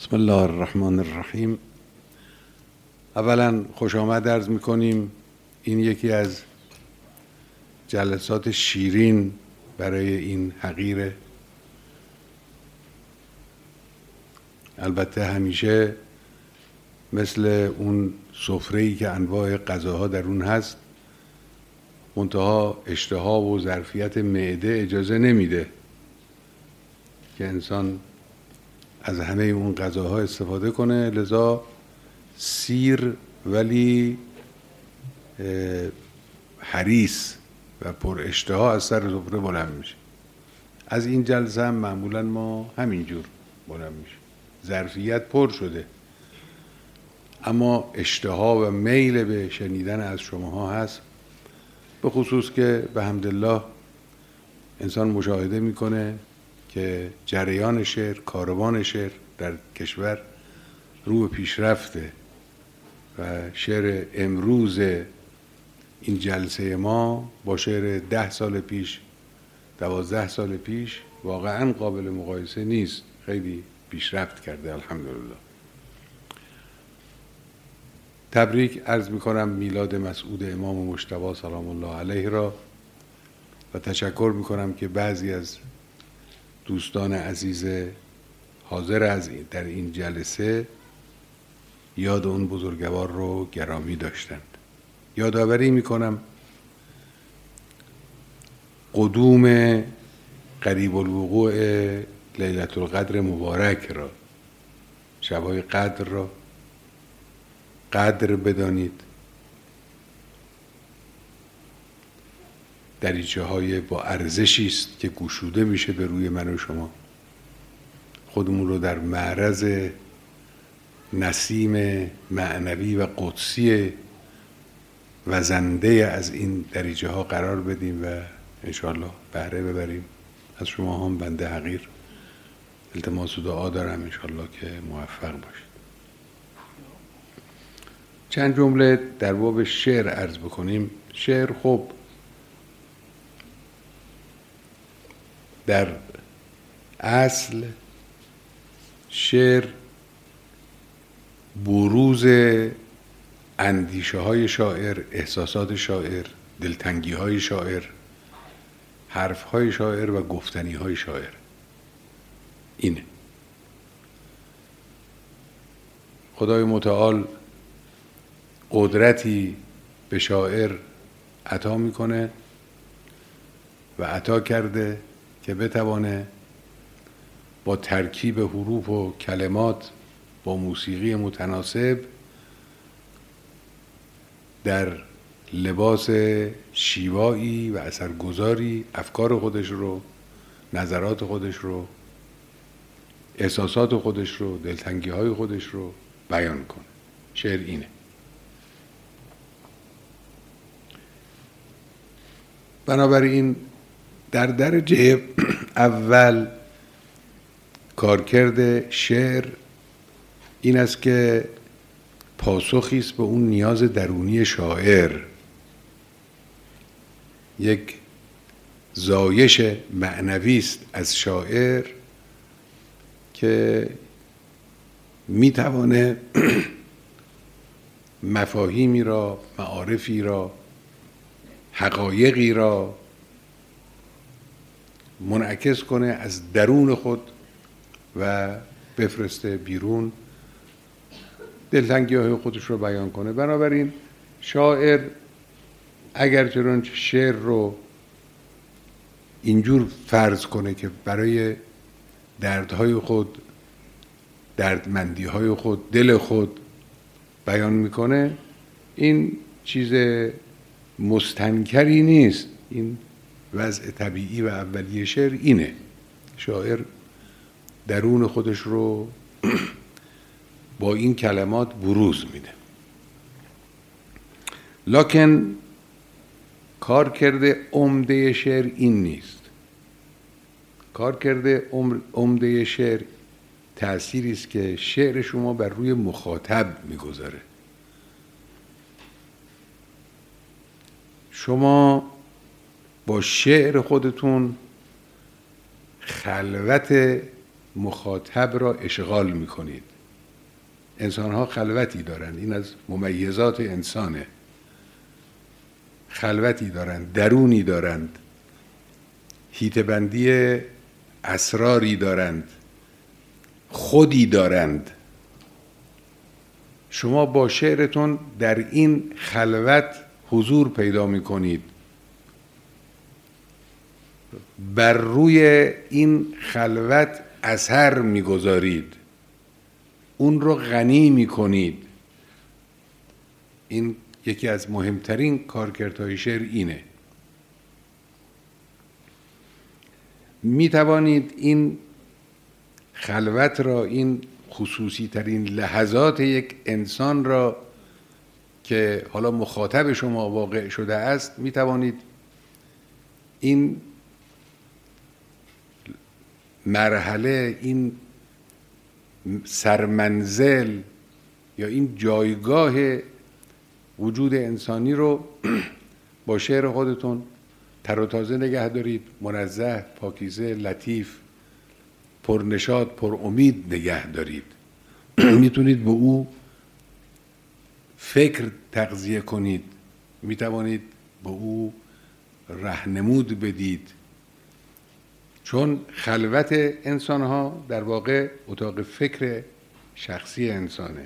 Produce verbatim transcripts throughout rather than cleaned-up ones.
بسم الله الرحمن الرحیم. اولا خوش آمد عرض میکنیم. این یکی از جلسات شیرین برای این حقیره. البته همیشه مثل اون سفره‌ای که انواع غذاها در اون هست، منتها اشتها و ظرفیت معده اجازه نمیده که انسان از همه اون غذاها استفاده کنه، لذا سیر ولی حریص و پر اشتها از سر سفره بلند میشه. از این جلسه هم معمولا ما همینجور بلند میشه، ظرفیت پر شده، اما اشتها و میل به شنیدن از شماها هست، به خصوص که به حمدالله انسان مشاهده میکنه که جریان شعر، کاروان شعر در کشور رو به پیشرفته و شعر امروز این جلسه ما با شعر ده سال پیش، دوازده سال پیش واقعا قابل مقایسه نیست. خیلی پیشرفت کرده الحمدلله. تبریک عرض میکنم میلاد مسعود امام مجتبی سلام الله علیه را و تشکر میکنم که بعضی از دوستان عزیز حاضر از در این جلسه یاد اون بزرگوار رو گرامی داشتند. یادآوری میکنم قدوم قریب الوقوع لیلة القدر مبارک را، شبهای قدر را قدر بدانید. دریچه های با ارزشی است که گشوده میشه به روی من و شما. خودمون رو در معرض نسیم معنوی و قدسی وزنده از این دریچه ها قرار بدیم و انشاءالله بهره ببریم. از شما هم بنده حقیر التماس و دعا دارم انشاءالله که موفق باشید. چند جمله در باب شعر عرض بکنیم. شعر خب در اصل شعر بروز اندیشه های شاعر، احساسات شاعر، دلتنگی های شاعر، حرف های شاعر و گفتنی های شاعر. اینه. خدای متعال قدرتی به شاعر عطا میکنه و عطا کرده که بتوانه با ترکیب حروف و کلمات با موسیقی متناسب در لباس شیوایی و اثرگذاری افکار خودش رو، نظرات خودش رو، احساسات خودش رو، دلتنگی های خودش رو بیان کنه. شعر اینه. بنابراین در درجه اول کارکرد شعر این است که پاسخی است به اون نیاز درونی شاعر، یک زایش معنوی است از شاعر که میتوانه مفاهیمی را، معارفی را، حقایقی را منعکس کنه از درون خود و بفرسته بیرون، دلتنگی های خودش رو بیان کنه. بنابراین شاعر اگر چنانچه شعر رو اینجور فرض کنه که برای دردهای خود، دردمندی های خود، دل خود بیان میکنه، این چیز مستنکری نیست. این وضع طبیعی و اولیه شعر اینه. شاعر درون خودش رو با این کلمات بروز میده. لکن کار کرده عمده شعر این نیست. کار کرده عمده شعر تأثیری است که شعر شما بر روی مخاطب میگذاره. شما با شعر خودتون خلوت مخاطب را اشغال میکنید. انسان ها خلوتی دارند، این از ممیزات انسانه. خلوتی دارند، درونی دارند، هیتبندی اسراری دارند، خودی دارند. شما با شعرتون در این خلوت حضور پیدا میکنید. بر روی این خلوت اثر میگذارید، اون رو غنی میکنید. این یکی از مهمترین کارکردهای شعر اینه. میتوانید این خلوت را، این خصوصی ترین لحظات یک انسان را که حالا مخاطب شما واقع شده است، میتوانید این مرحله، این سرمنزل یا این جایگاه وجود انسانی رو با شعر خودتون تر و تازه نگه دارید، منزه، پاکیزه، لطیف، پرنشاط، پر امید نگه دارید. میتونید به او فکر تغذیه کنید، میتوانید به او راهنمود بدید، چون خلوت انسان ها در واقع اتاق فکر شخصی انسانه.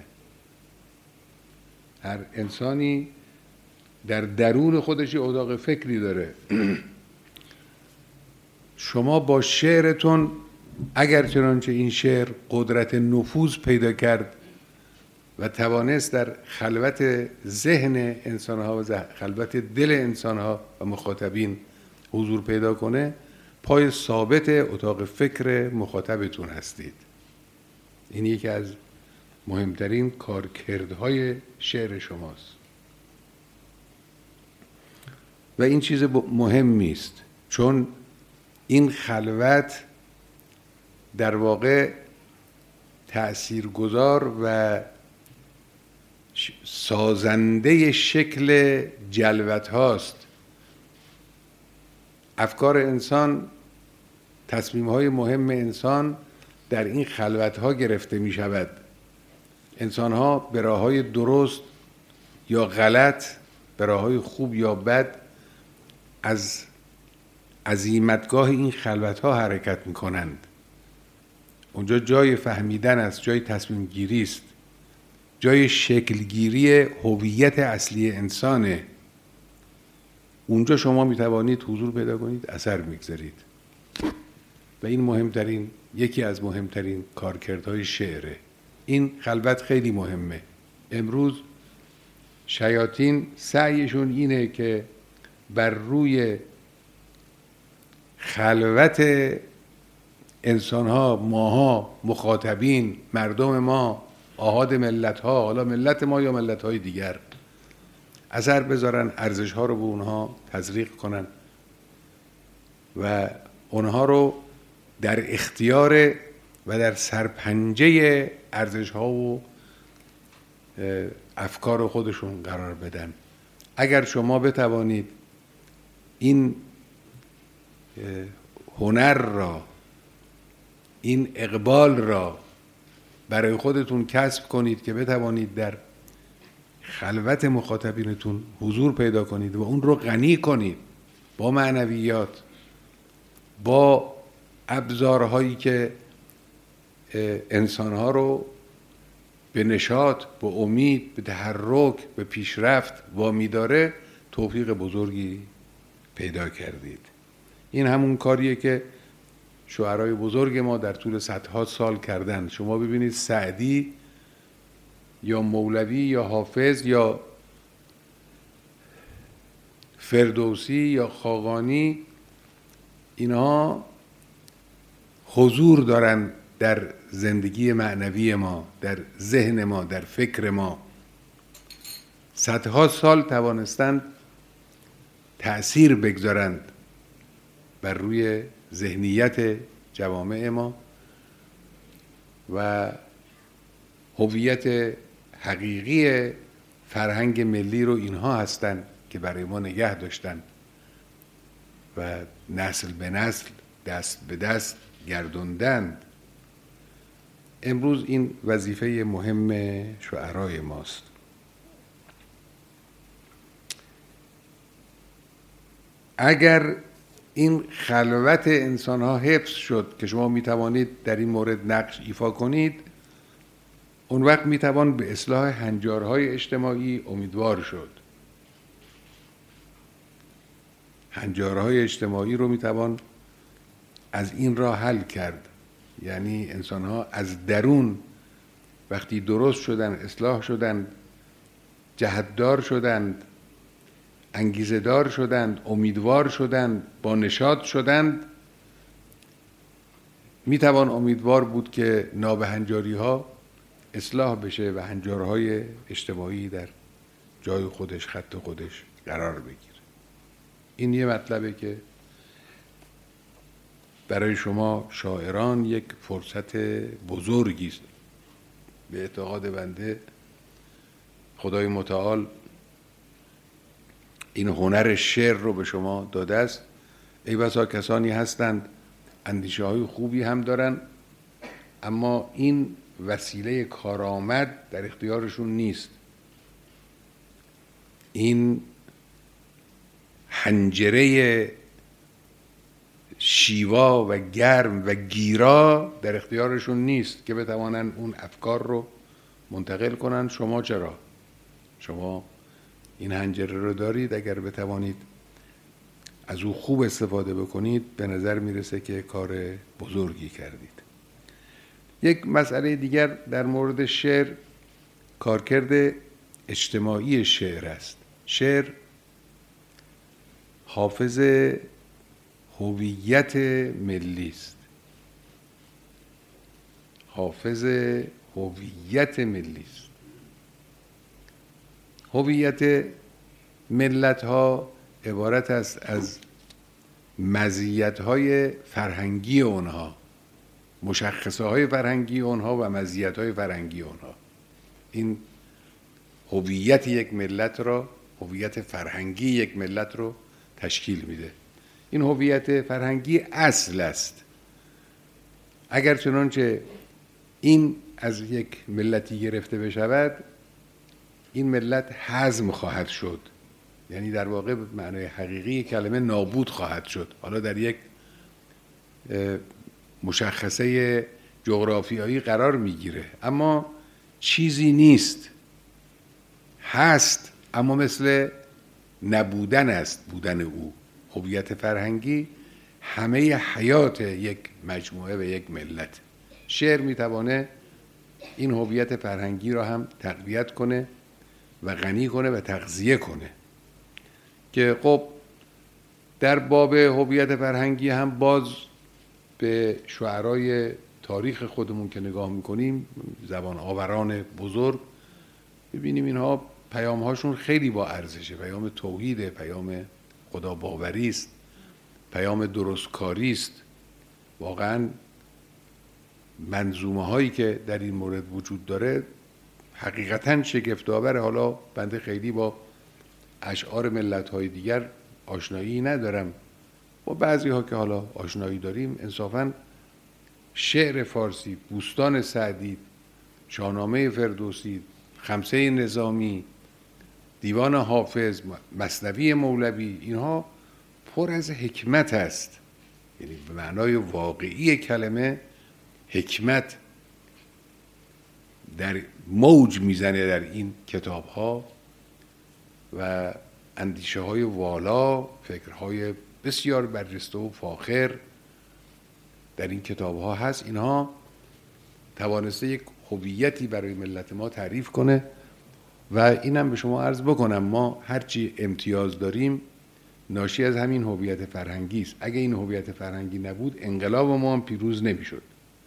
هر انسانی در درون خودش اتاق فکری داره. شما با شعرتون اگر چنانچه این شعر قدرت نفوذ پیدا کرد و توانست در خلوت ذهن انسان ها و خلوت دل انسان ها و مخاطبین حضور پیدا کنه، پای ثابت اتاق فکر مخاطبتون هستید. این یکی از مهمترین کارکردهای شعر شماست و این چیز مهمی است، چون این خلوت در واقع تأثیرگذار و سازنده شکل جلوت هاست. افکار انسان، تصمیم های مهم انسان در این خلوت ها گرفته می شود. انسان ها به راه های درست یا غلط، به راه های خوب یا بد، از عزیمتگاه این خلوت ها حرکت می کنند. اونجا جای فهمیدن است، جای تصمیم گیری است، جای شکلگیری هویت اصلی انسانه. اونجا شما می توانید حضور پیدا کنید، اثر میگذارید و این مهمترین، یکی از مهمترین کارکردهای شعره. این خلوت خیلی مهمه. امروز شیاطین سعیشون اینه که بر روی خلوت انسان‌ها، ماها، مخاطبین، مردم ما، آحاد ملت‌ها، حالا ملت ما یا ملت‌های دیگر، اثر بذارن، ارزش‌ها رو به اونها تزریق کنن و اونها رو در اختیار و در سرپنجه ارزش‌ها و افکار خودشون قرار بدن. اگر شما بتوانید این هنر را، این اقبال را برای خودتون کسب کنید که بتوانید در خلوت مخاطبینتون حضور پیدا کنید و اون رو غنی کنید با معنویات، با ابزارهایی که انسانها رو به نشاط، به امید، به تحرک، به پیشرفت وامی داره، توفیق بزرگی پیدا کردید. این همون کاریه که شاعرای بزرگ ما در طول صدها سال کردن. شما ببینید سعدی یا مولوی یا حافظ یا فردوسی یا خاقانی، اینها حضور دارن در زندگی معنوی ما، در ذهن ما، در فکر ما. صدها سال توانستند تأثیر بگذارند بر روی ذهنیت جوامع ما و هویت حقیقی فرهنگ ملی رو اینها هستند که برای ما نگه داشتن و نسل به نسل، دست به دست گردوندند. امروز این وظیفه مهم شعرای ماست. اگر این خلوت انسان ها حفظ شد که شما می توانید در این مورد نقش ایفا کنید، اون وقت می توان به اصلاح هنجارهای اجتماعی امیدوار شد. هنجارهای اجتماعی رو می توان از این راه حل کرد. یعنی انسان ها از درون وقتی درست شدن، اصلاح شدند، جهتدار شدند، انگیزه دار شدند، امیدوار شدند، با نشاط شدند، می توان امیدوار بود که نابهنجاری ها اصلاح بشه و هنجارهای اجتماعی در جای خودش، خط خودش قرار بگیره. این یه مطلبه که برای شما شاعران یک فرصت بزرگی است. به اعتقاد بنده خدای متعال این هنر شعر رو به شما داده است. ای بسا کسانی هستند اندیشه های خوبی هم دارن، اما این وسیله کارآمد در اختیارشون نیست. این حنجره شیوا و گرم و گیرا در اختیارشون نیست که بتوانن اون افکار رو منتقل کنن. شما چرا؟ شما این حنجره رو دارید. اگر بتوانید از او خوب استفاده بکنید، به نظر میرسه که کار بزرگی کردید. یک مسئله دیگر در مورد شعر، کارکرد اجتماعی شعر است. شعر حافظ هویت ملی است. حافظ هویت ملی است. هویت ملت‌ها عبارت است از مزیت‌های فرهنگی اونها، مشخصه‌های فرهنگی اونها و مزیت‌های فرهنگی اونها. این هویت یک ملت را، هویت فرهنگی یک ملت رو تشکیل میده. این هویت فرهنگی اصل است. اگر چنانچه این از یک ملتی گرفته بشود، این ملت هضم خواهد شد. یعنی در واقع معنای حقیقی کلمه نابود خواهد شد. حالا در یک مشخصه جغرافیایی قرار میگیره، اما چیزی نیست. هست، اما مثل نبودن است بودن او. هویت فرهنگی همه حیات یک مجموعه و یک ملت. شعر میتوانه این هویت فرهنگی را هم تقویت کنه و غنی کنه و تغذیه کنه. که خب در باب هویت فرهنگی هم باز به شعرای تاریخ خودمون که نگاه میکنیم، زبان آوران بزرگ، ببینیم اینها پیام هاشون خیلی با ارزشه. پیام توحید، پیام خدا باوری است، پیام درستکاری است. واقعا منظومه هایی که در این مورد وجود داره حقیقتا شگفت‌آوره. حالا بنده خیلی با اشعار ملت های دیگر آشنایی ندارم، با بعضی ها که حالا آشنایی داریم. انصافا شعر فارسی، بوستان سعدی، شاهنامه فردوسی، خمسه نظامی، دیوان حافظ، مثنوی مولوی، اینها پر از حکمت است. یعنی به معنای واقعی کلمه حکمت در موج میزنه در این کتاب ها و اندیشه های والا، فکرهای بسیار برجسته و فاخر در این کتاب ها هست. اینها توانسته یک هویتی برای ملت ما تعریف کنه و اینم به شما عرض بکنم، ما هرچی امتیاز داریم ناشی از همین هویت فرهنگی است. اگه این هویت فرهنگی نبود، انقلاب ما هم پیروز نمیشد.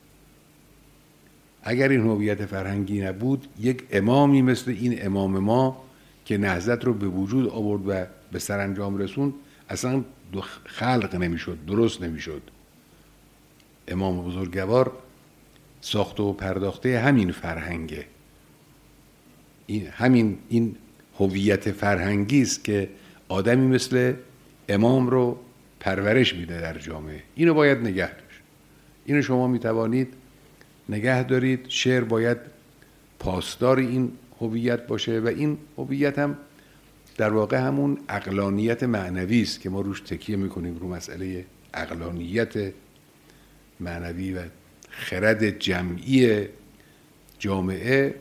اگر این هویت فرهنگی نبود، یک امامی مثل این امام ما که نهضت رو به وجود آورد و به سرانجام رسوند، اصلا خلق نمیشد، درست نمیشد. امام بزرگوار ساخته و پرداخته همین فرهنگه. این همین این هویت فرهنگی است که آدمی مثل امام رو پرورش میده در جامعه. اینو باید نگه داشت. اینو شما میتوانید نگه دارید. شعر باید پاسدار این هویت باشه و این هویت هم در واقع همون عقلانیت معنوی است که ما روش تکیه میکنیم، رو مسئله عقلانیت معنوی و خرد جمعی جامعه.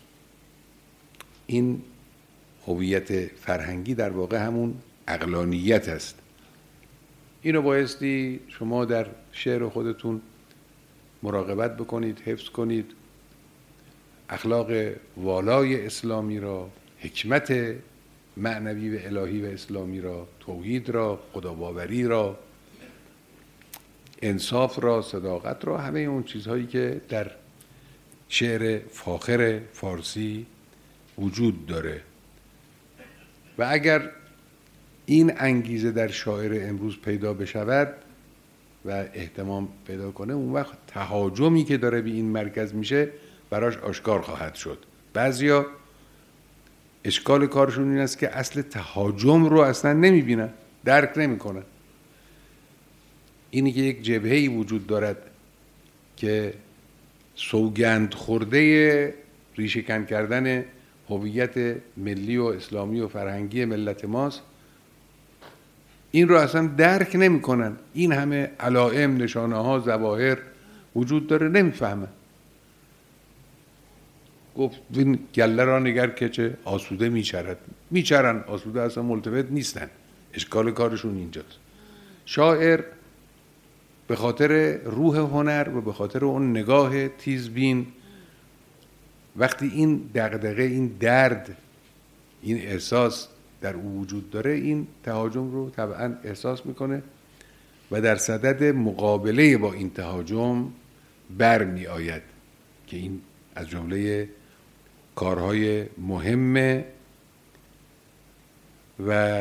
این هویت فرهنگی در واقع همون عقلانیت است. اینو بایستی شما در شعر خودتون مراقبت بکنید، حفظ کنید. اخلاق والای اسلامی را، حکمت معنوی و الهی و اسلامی را، توحید را، خداباوری را، انصاف را، صداقت را، همه اون چیزهایی که در شعر فاخر فارسی وجود داره. و اگر این انگیزه در شاعر امروز پیدا بشود و اهتمام پیدا کنه، اون وقت تهاجمی که داره به این مرکز میشه براش آشکار خواهد شد. بعضیا اشکال کارشون این است که اصل تهاجم رو اصلا نمیبینن، درک نمیکنن. اینی که یک جبهه‌ای وجود دارد که سوگند خورده ریشه‌کن کردن هویت ملی و اسلامی و فرهنگی ملت ماست، این رو اصلا درک نمیکنن. این همه علائم، نشانه ها، ظواهر وجود داره، نمیفهمن. گفت این گله را نگر که چه آسوده میچرد. میچرن آسوده، اصلا ملتفت نیستن. اشکال کارشون اینجاست. شاعر به خاطر روح هنر و به خاطر اون نگاه تیزبین، وقتی این دغدغه، این درد، این احساس در او وجود داره، این تهاجم رو طبعا احساس میکنه و در صدد مقابله با این تهاجم برمی آید که این از جمله کارهای مهمه و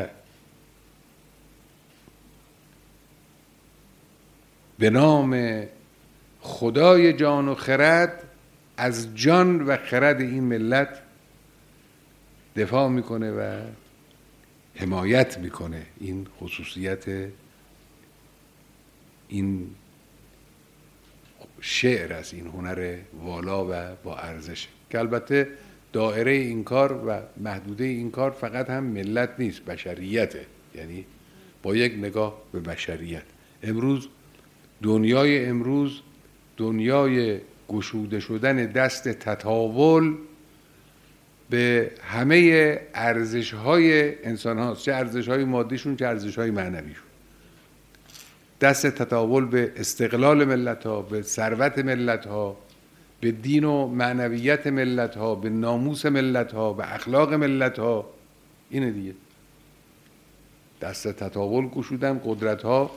به نام خدای جان و خرد از جان و خرد این ملت دفاع میکنه و حمایت میکنه. این خصوصیت این شعر است، این هنر والا و با ارزش، که البته دایره این کار و محدوده این کار فقط هم ملت نیست، بشریته. یعنی با یک نگاه به بشریت. امروز دنیای امروز دنیای گشوده شدن دست تطاول به همه ارزش‌های انسان هاست، چه ارزش‌های مادیشون چه ارزش‌های معنویشون. دست تطاول به استقلال ملت ها، به ثروت ملت ها، به دین و معنویت ملت ها، به ناموس ملت ها، به اخلاق ملت ها. اینه دیگه. دست تطاول گشودن قدرت ها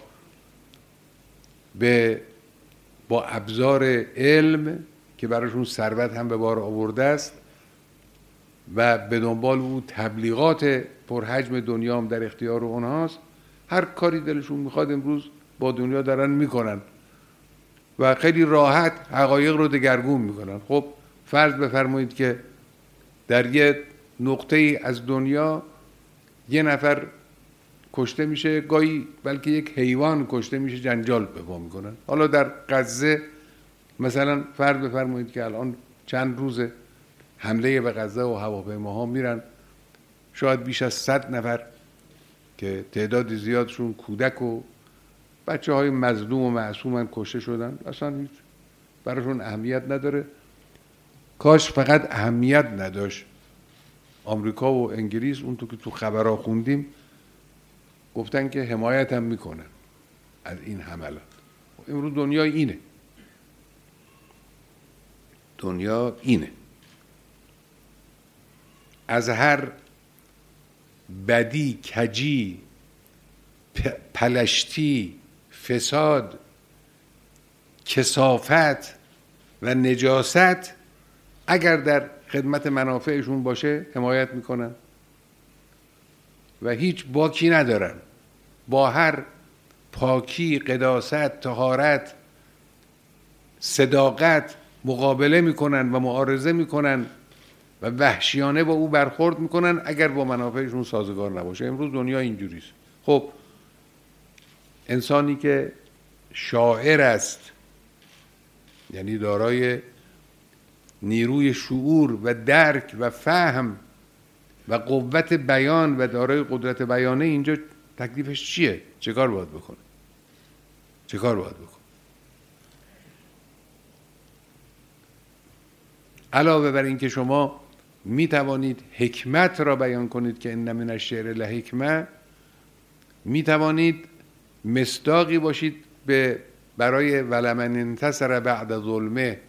به با ابزار علم که براشون ثروت هم به بار آورده است و به دنبال او تبلیغات پرحجم دنیا هم در اختیار اونهاست. هر کاری دلشون میخواد امروز با دنیا دارن میکنن و خیلی راحت حقایق رو دگرگون میکنن. خب فرض بفرمایید که در یه نقطه ای از دنیا یه نفر کشته میشه، گاهی بلکه یک حیوان کشته میشه، جنجال به پا میکنن. حالا در غزه مثلا فرض بفرمایید که الان چند روز حمله به غزه و هواپیماها میرن، شاید بیش از صد نفر که تعداد زیادشون کودک و بچه های مظلوم و معصومن کشته شدن. اصلا هیچ براشون اهمیت نداره. کاش فقط اهمیت نداشت. آمریکا و انگلیس اون تو که تو خبرها خوندیم گفتن که حمایت هم میکنن از این حملات. امروز دنیا اینه. دنیا اینه. از هر بدی، کجی، پلشتی، فساد، کثافت و نجاست اگر در خدمت منافعشون باشه حمایت میکنن و هیچ باکی ندارن. با هر پاکی، قداست، طهارت، صداقت مقابله میکنن و معارضه میکنن و وحشیانه با او برخورد میکنن اگر با منافعشون سازگار نباشه. امروز دنیا اینجوریست. خب انسانی که شاعر است یعنی دارای نیروی شعور و درک و فهم و قوت بیان و دارای قدرت بیانه، اینجا تکلیفش چیه؟ چه کار باید بکنه؟ چه کار باید بکنه؟ علاوه بر این که شما می توانید حکمت را بیان کنید که ان من الشعر لحکمه، می توانید مصداقی باشید به برای ولمن انتصر بعد ظلمه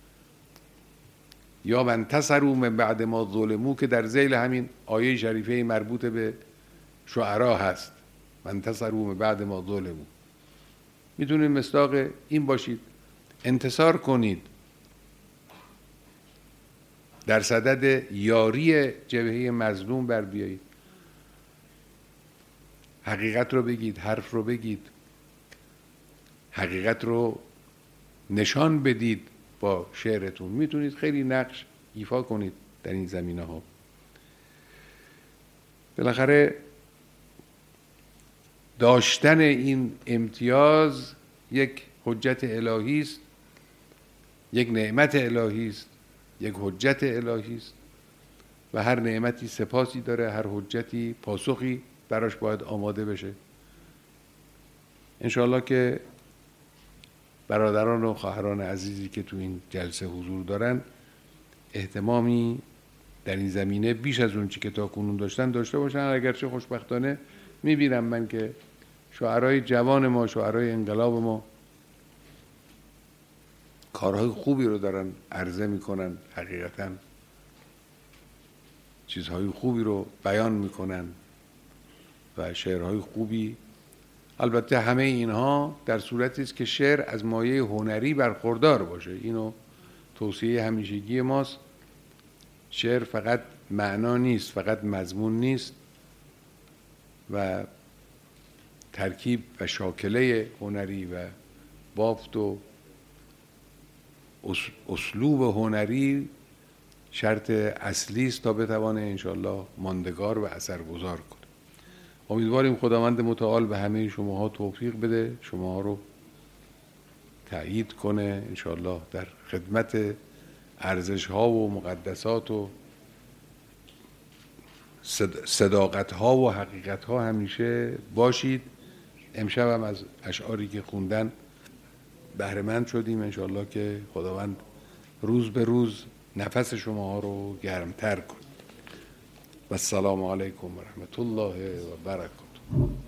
یا من انتصروا من بعد ما ظلموا که در ذیل همین آیه شریفه مربوط به شعرا هست، من انتصروا من بعد ما ظلموا. میتونید مصداق این باشید، انتصار کنید، در صدد یاری جبهه مظلوم بر بیایید، حقیقت رو بگید، حرف رو بگید، حقیقت رو نشان بدید با شعرتون. میتونید خیلی نقش ایفا کنید در این زمینه ها. بالاخره داشتن این امتیاز یک حجت الهی است، یک نعمت الهی است، یک حجت الهی است و هر نعمتی سپاسی داره، هر حجتی پاسخی براش باید آماده بشه. انشاءالله که برادران و خواهران عزیزی که تو این جلسه حضور دارن اهتمامی در این زمینه بیش از اون چی که تا کنون داشتن داشته باشن. اگرچه خوشبختانه میبینم من که شاعرای جوان ما، شاعرای انقلاب ما کارهای خوبی رو دارن عرضه میکنن، حقیقتا چیزهای خوبی رو بیان میکنن و شعرهای خوبی. البته همه اینها در صورتی است که شعر از مایه هنری برخوردار باشه. اینو توصیه همیشگی ماست. شعر فقط معنا نیست، فقط مضمون نیست و ترکیب و شاکله هنری و بافت و اسلوب هنری شرط اصلی است تا بتوانه انشاءالله ماندگار و اثرگذار کنه. امیدواریم خداوند متعال به همه شماها توفیق بده، شماها رو تأیید کنه انشاءالله در خدمت ارزش ها و مقدسات و صداقت ها و حقیقت ها همیشه باشید. امشب هم از اشعاری که خوندن بهره مند شدیم. انشاءالله که خداوند روز به روز نفس شماها رو گرمتر کن. و السلام علیکم و رحمت الله و برکاته.